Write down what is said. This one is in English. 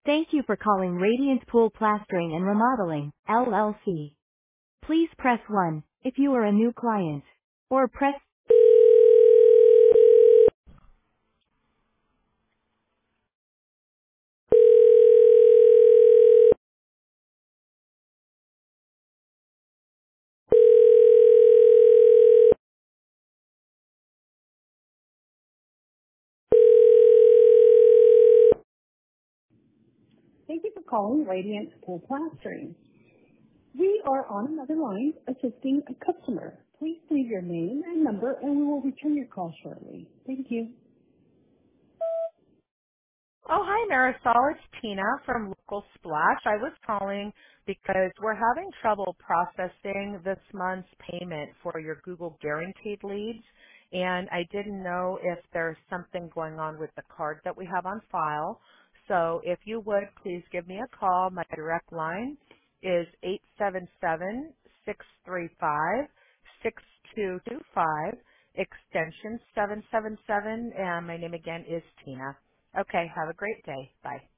Thank you for calling Radiant Pool Plastering and Remodeling, LLC. Please press 1 if you are a new client. Or press... Thank you for calling Radiant Pool Plastering. We are on another line assisting a customer. Please leave your name and number and we will return your call shortly. Thank you. Oh, hi, Marisol. It's Tina from Local Splash. I was calling because we're having trouble processing this month's payment for your Google Guaranteed leads, and I didn't know if there's something going on with the card that we have on file. So if you would, please give me a call. My direct line is 877-635-6225, extension 777, and my name again is Tina. Okay, have a great day. Bye.